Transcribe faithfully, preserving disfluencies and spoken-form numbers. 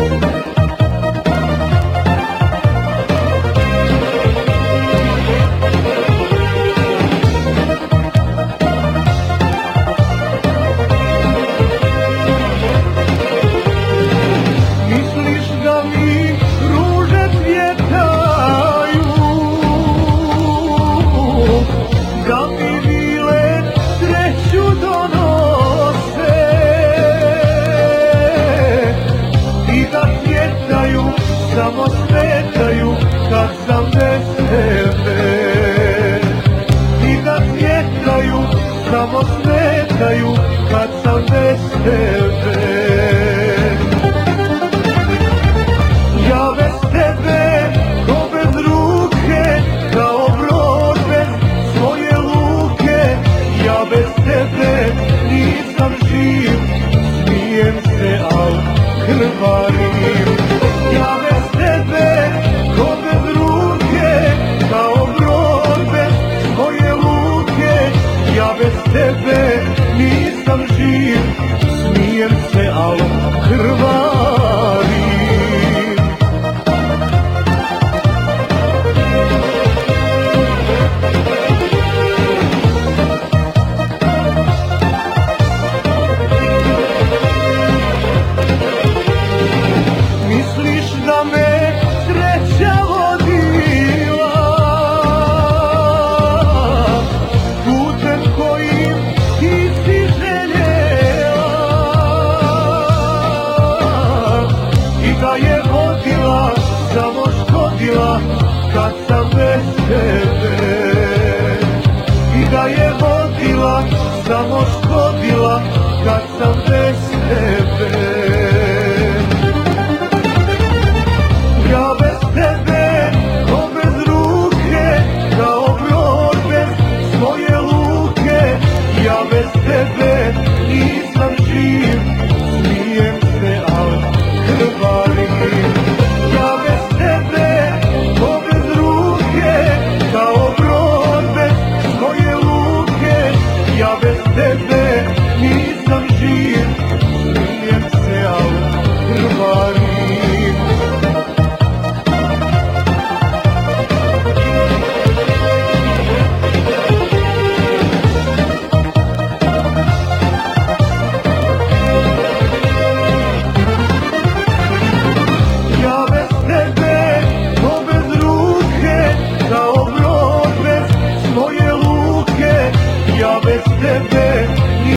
Samo smetaju kad sam bez tebe. I da smetaju, samo smetaju kad sam bez tebe. Ja bez tebe ko bez ruke, kao brod bez svoje luke. Ja bez tebe nisam živ, smijem se al krvarim. Ja bez tebe ko bez ruke, kao brod bez svoje luke. Ja bez tebe nisam živ, smijem se al krvarim.